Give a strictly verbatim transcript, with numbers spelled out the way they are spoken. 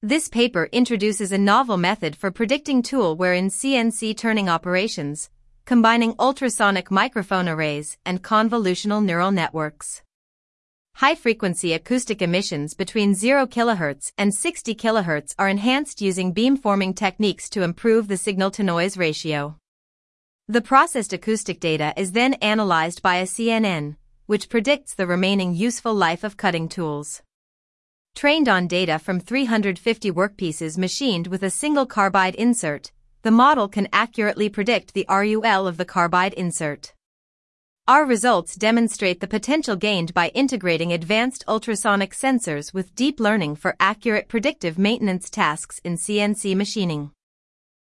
This paper introduces a novel method for predicting tool wear in C N C turning operations, combining ultrasonic microphone arrays and convolutional neural networks. High-frequency acoustic emissions between zero kilohertz and sixty kilohertz are enhanced using beamforming techniques to improve the signal-to-noise ratio. The processed acoustic data is then analyzed by a C N N, which predicts the remaining useful life of cutting tools. Trained on data from three hundred fifty workpieces machined with a single carbide insert, the model can accurately predict the R U L of the carbide insert. Our results demonstrate the potential gained by integrating advanced ultrasonic sensors with deep learning for accurate predictive maintenance tasks in C N C machining.